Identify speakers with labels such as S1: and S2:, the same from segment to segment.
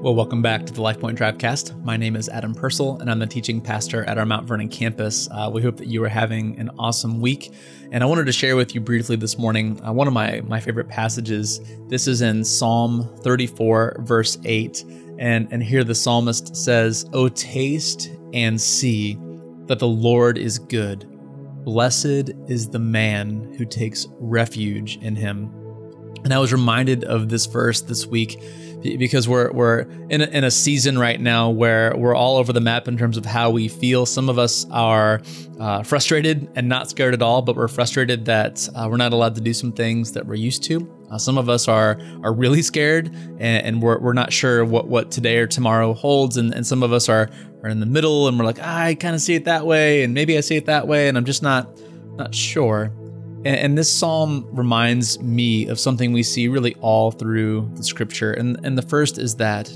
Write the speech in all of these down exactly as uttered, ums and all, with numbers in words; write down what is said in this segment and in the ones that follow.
S1: Well, welcome back to the LifePoint Drivecast. My name is Adam Purcell, and I'm the teaching pastor at our Mount Vernon campus. Uh, we hope that you are having an awesome week. And I wanted to share with you briefly this morning uh, one of my, my favorite passages. This is in Psalm thirty-four, verse eight. And, and here the psalmist says, "O taste and see that the Lord is good. Blessed is the man who takes refuge in him." And I was reminded of this verse this week because we're we're in a, in a season right now where we're all over the map in terms of how we feel. Some of us are uh, frustrated and not scared at all, but we're frustrated that uh, we're not allowed to do some things that we're used to. Uh, some of us are are really scared and, and we're we're not sure what, what today or tomorrow holds. And, and some of us are, are in the middle and we're like, ah, I kind of see it that way, and maybe I see it that way, and I'm just not not sure. And this psalm reminds me of something we see really all through the scripture. And, and the first is that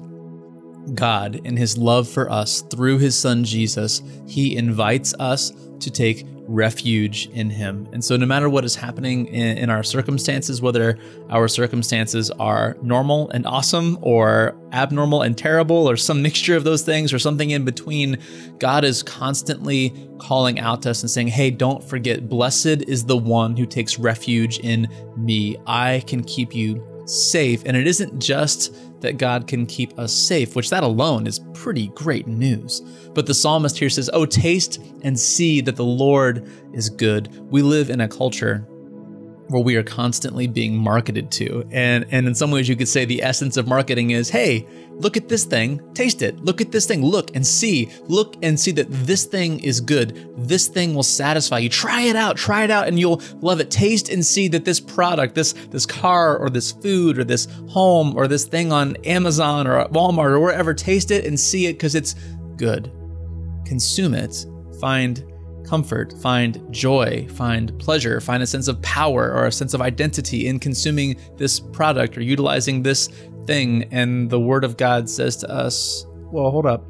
S1: God, in his love for us through his son Jesus, he invites us to take refuge in him. And so no matter what is happening in, in our circumstances, whether our circumstances are normal and awesome or abnormal and terrible or some mixture of those things or something in between, God is constantly calling out to us and saying, hey, don't forget, blessed is the one who takes refuge in me. I can keep you safe. And it isn't just that God can keep us safe, which that alone is pretty great news. But the psalmist here says, oh, taste and see that the Lord is good. We live in a culture where we are constantly being marketed to. And, and in some ways you could say the essence of marketing is, hey, look at this thing, taste it. Look at this thing, look and see. Look and see that this thing is good. This thing will satisfy you. Try it out, try it out, and you'll love it. Taste and see that this product, this, this car or this food or this home or this thing on Amazon or Walmart or wherever, taste it and see it because it's good. Consume it, find comfort, find joy, find pleasure, find a sense of power or a sense of identity in consuming this product or utilizing this thing. And the word of God says to us, well, hold up.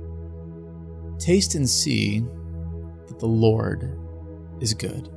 S1: Taste and see that the Lord is good.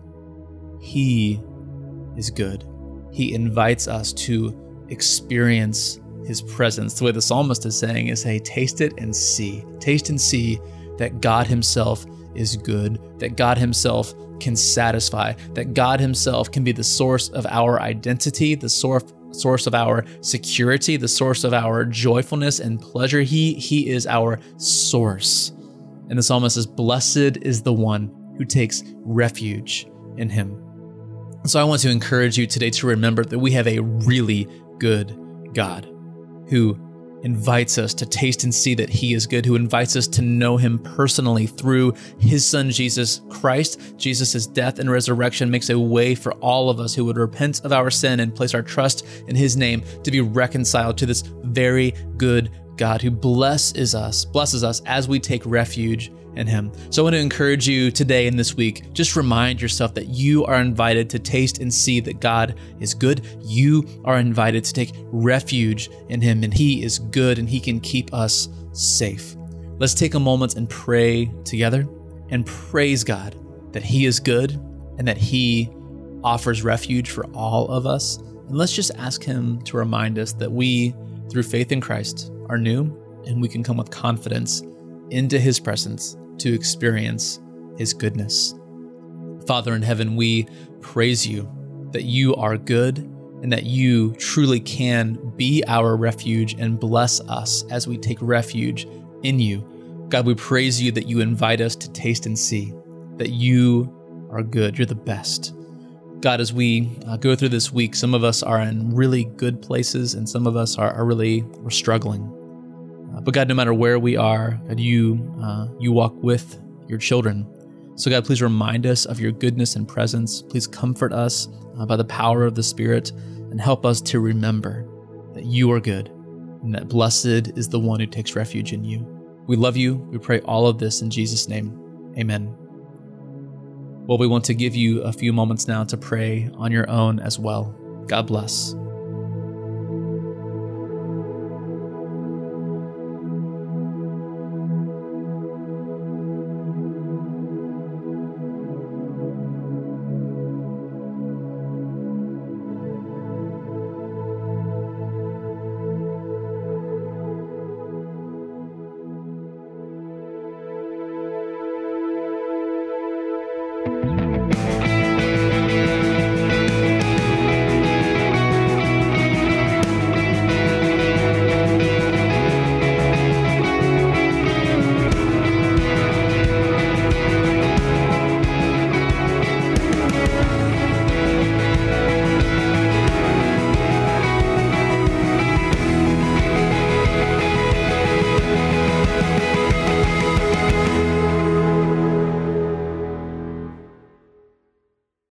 S1: He is good. He invites us to experience his presence. The way the psalmist is saying is, hey, taste it and see. Taste and see that God himself is good, that God himself can satisfy, that God himself can be the source of our identity, the source source of our security, the source of our joyfulness and pleasure. He, he is our source. And the psalmist says, blessed is the one who takes refuge in him. So I want to encourage you today to remember that we have a really good God who invites us to taste and see that he is good, who invites us to know him personally through his son, Jesus Christ. Jesus' death and resurrection makes a way for all of us who would repent of our sin and place our trust in his name to be reconciled to this very good God who blesses us, blesses us as we take refuge in him. So I want to encourage you today and this week, just remind yourself that you are invited to taste and see that God is good. You are invited to take refuge in him, and he is good and he can keep us safe. Let's take a moment and pray together and praise God that he is good and that he offers refuge for all of us. And let's just ask him to remind us that we, through faith in Christ, are new and we can come with confidence into his presence to experience his goodness. Father in heaven, we praise you that you are good and that you truly can be our refuge and bless us as we take refuge in you. God, we praise you that you invite us to taste and see that you are good. You're the best. God, as we uh, go through this week, some of us are in really good places and some of us are, are really, we're struggling. But God, no matter where we are, God, you uh, you walk with your children. So God, please remind us of your goodness and presence. Please comfort us uh, by the power of the Spirit and help us to remember that you are good and that blessed is the one who takes refuge in you. We love you. We pray all of this in Jesus' name. Amen. Well, we want to give you a few moments now to pray on your own as well. God bless.